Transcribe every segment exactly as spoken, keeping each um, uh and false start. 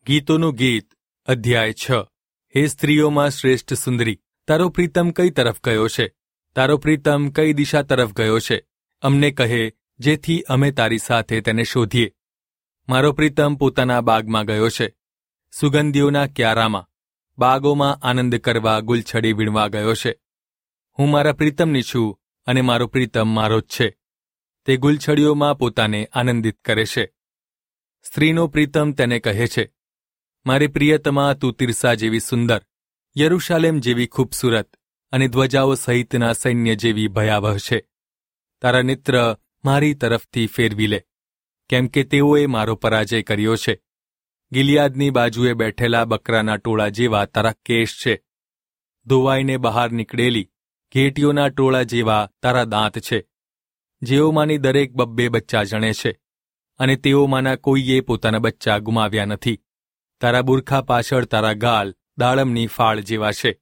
ગીતોનું ગીત અધ્યાય છ. હે સ્ત્રીઓમાં શ્રેષ્ઠ સુંદરી, તારો પ્રીતમ કઈ તરફ ગયો છે? તારો પ્રીતમ કઈ દિશા તરફ ગયો છે? અમને કહે, જેથી અમે તારી સાથે તેને શોધીએ. મારો પ્રીતમ પોતાના બાગમાં ગયો છે, સુગંધીઓના ક્યારામાં, બાગોમાં આનંદ કરવા ગુલછડી વીણવા ગયો છે. હું મારા પ્રીતમની છું અને મારો પ્રીતમ મારો જ છે. તે ગુલછડીઓમાં પોતાને આનંદિત કરે છે. સ્ત્રીનો પ્રીતમ તેને કહે છે, મારી પ્રિયતમા, તું તિરસા જેવી સુંદર, યરૂશાલેમ જેવી ખૂબસૂરત અને ધ્વજાઓ સહિતના સૈન્ય જેવી ભયાવહ છે. તારા નેત્ર મારી તરફથી ફેરવી લે, કેમ કે તેઓએ મારો પરાજય કર્યો છે. ગિલિયાદની બાજુએ બેઠેલા બકરાના ટોળા જેવા તારા કેશ છે. ધોવાઈને બહાર નીકળેલી ઘેટીઓના ટોળા જેવા તારા દાંત છે. જેઓમાંની દરેક બબ્બે બચ્ચા જણે છે, અને તેઓમાંના કોઈએ પોતાના બચ્ચા ગુમાવ્યા નથી. તારા બુરખા પાછળ તારા ગાલ દાડમની ફાળ જેવા છે.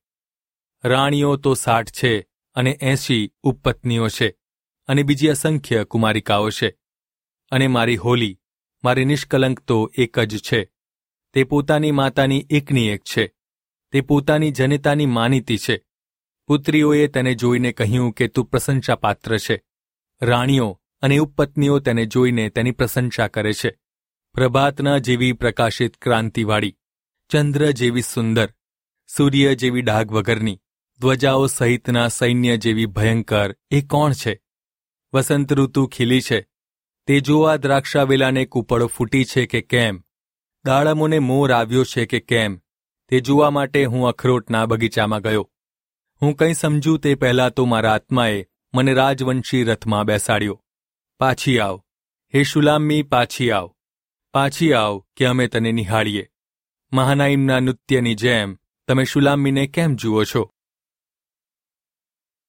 રાણીઓ તો સાઠ છે, અને એંસી ઉપપત્નીઓ છે, અને બીજી અસંખ્ય કુમારિકાઓ છે. અને મારી હોલી, મારી નિષ્કલંક તો એક જ છે. તે પોતાની માતાની એકની એક છે. તે પોતાની જનેતાની માનીતી છે. પુત્રીઓએ તેને જોઈને કહ્યું કે તું પ્રશંસાપાત્ર છે. રાણીઓ અને ઉપપત્નીઓ તેને જોઈને તેની પ્રશંસા કરે છે. પ્રભાતના જેવી પ્રકાશિત ક્રાંતિવાળી, ચંદ્ર જેવી સુંદર, સૂર્ય જેવી ડાઘ વગરની, ધ્વજાઓ સહિતના સૈન્ય જેવી ભયંકર એ કોણ છે? વસંત ઋતુ ખીલી છે, તે જોવા દ્રાક્ષાવેલાને કૂપળો ફૂટી છે કે કેમ? દાડમોને મોર આવ્યો છે કે કેમ? તે જોવા માટે હું અખરોટના બગીચામાં ગયો. હું કંઈ સમજું તે પહેલાં તો મારા આત્માએ મને રાજવંશી રથમાં બેસાડ્યો. પાછી આવ, હે શુલામ્મી, પાછી આવ, પાછી આવ કે અમે તને નિહાળીએ. મહાનાઈમના નૃત્યની જેમ તમે શુલામ્મીને કેમ જુઓ છો?